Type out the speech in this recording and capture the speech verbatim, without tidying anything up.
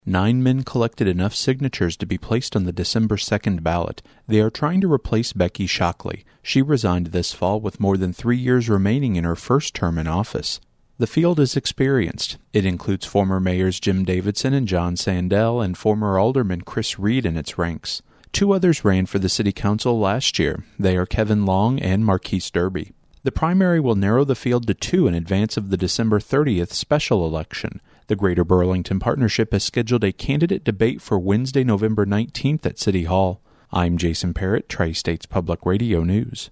Nine men collected enough signatures to be placed on the December second ballot. They are trying to replace Becky Shockley. She resigned this fall with more than three years remaining in her first term in office. The field is experienced. It includes former mayors Jim Davidson and John Sandell and former alderman Chris Reed in its ranks. Two others ran for the city council last year. They are Kevin Long and Marquise Derby. The primary will narrow the field to two in advance of the December thirtieth special election. The Greater Burlington Partnership has scheduled a candidate debate for Wednesday, November nineteenth at City Hall. I'm Jason Parrott, Tri-States Public Radio News.